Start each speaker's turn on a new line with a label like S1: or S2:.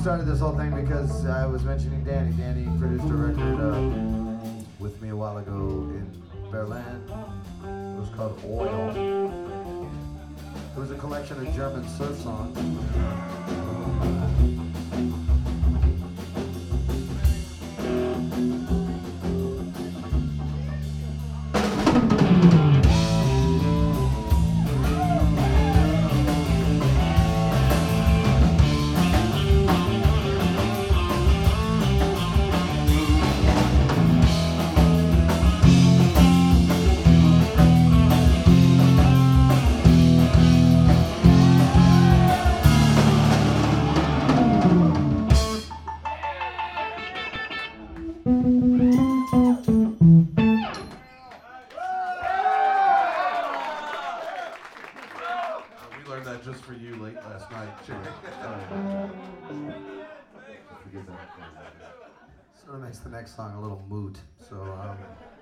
S1: started this whole thing because I was mentioning Danny. Danny produced a record with me a while ago in Berlin. It was called Oil. It was a collection of German surf songs.
S2: Just for you late last night,
S1: Sort of makes the next song a little moot. So